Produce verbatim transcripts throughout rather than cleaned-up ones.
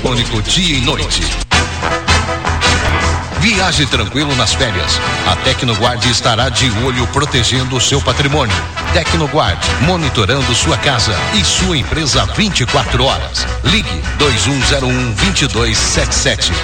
eletrônico dia e noite. Viaje tranquilo nas férias. A Tecnoguard estará de olho protegendo o seu patrimônio. Tecnoguard, monitorando sua casa e sua empresa vinte e quatro horas. Ligue dois um zero um, dois dois sete sete.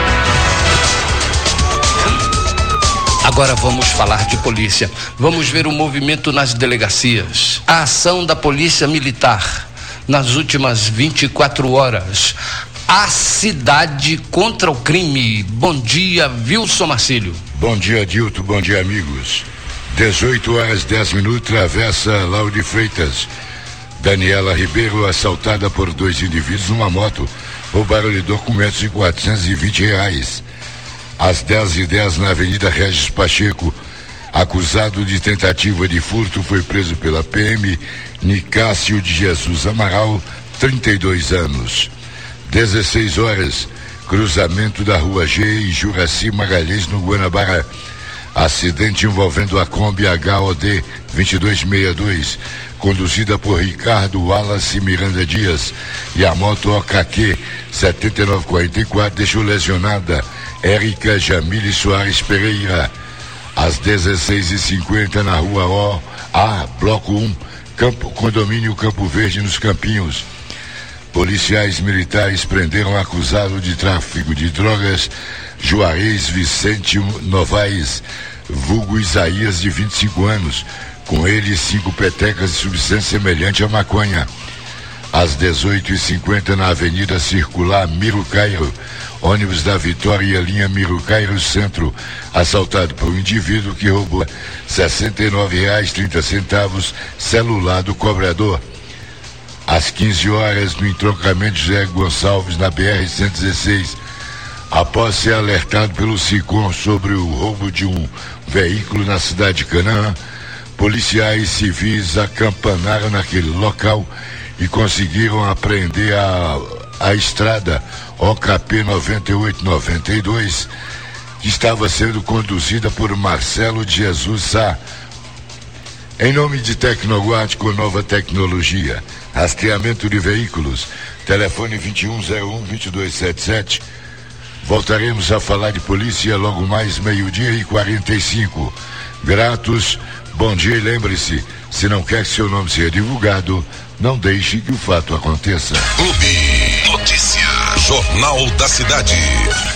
Agora vamos falar de polícia. Vamos ver o movimento nas delegacias. A ação da Polícia Militar nas últimas vinte e quatro horas. A cidade contra o crime. Bom dia, Wilson Marcílio. Bom dia, Dilton. Bom dia, amigos. dezoito horas dez minutos, travessa Lauro de Freitas. Daniela Ribeiro, assaltada por dois indivíduos numa moto, roubaram-lhe documentos de quatrocentos e vinte reais. Às dez e dez, na Avenida Regis Pacheco, acusado de tentativa de furto, foi preso pela P M Nicásio de Jesus Amaral, trinta e dois anos. dezesseis horas, cruzamento da Rua G e Juraci Magalhães, no Guanabara. Acidente envolvendo a Kombi H O D vinte e dois sessenta e dois, conduzida por Ricardo Wallace Miranda Dias, e a moto O K Q setenta e nove quarenta e quatro deixou lesionada Érica Jamile Soares Pereira. Às dezesseis e cinquenta, na Rua O A, Bloco um, Campo, Condomínio Campo Verde, nos Campinhos. Policiais militares prenderam acusado de tráfico de drogas Juarez Vicente Novaes, vulgo Isaías, de vinte e cinco anos. Com ele, cinco petecas de substância semelhante à maconha. Às dezoito e cinquenta, na Avenida Circular Miro Cairo, ônibus da Vitória, linha Miro Cairo Centro, assaltado por um indivíduo que roubou sessenta e nove reais e trinta centavos, celular do cobrador. Às quinze horas, no entroncamento José Gonçalves, na B R cento e dezesseis, após ser alertado pelo SICOM sobre o roubo de um veículo na cidade de Canaã, policiais civis acampanaram naquele local e conseguiram apreender a, a estrada O K P noventa e oito noventa e dois, que estava sendo conduzida por Marcelo de Jesus Sá. Em nome de Tecnoguard, com nova tecnologia, rastreamento de veículos, telefone vinte e um zero um, vinte e dois setenta e sete. Voltaremos a falar de polícia logo mais meio-dia e quarenta e cinco. Gratos, bom dia, e lembre-se, se não quer que seu nome seja divulgado, não deixe que o fato aconteça. Clube Notícia, Jornal da Cidade.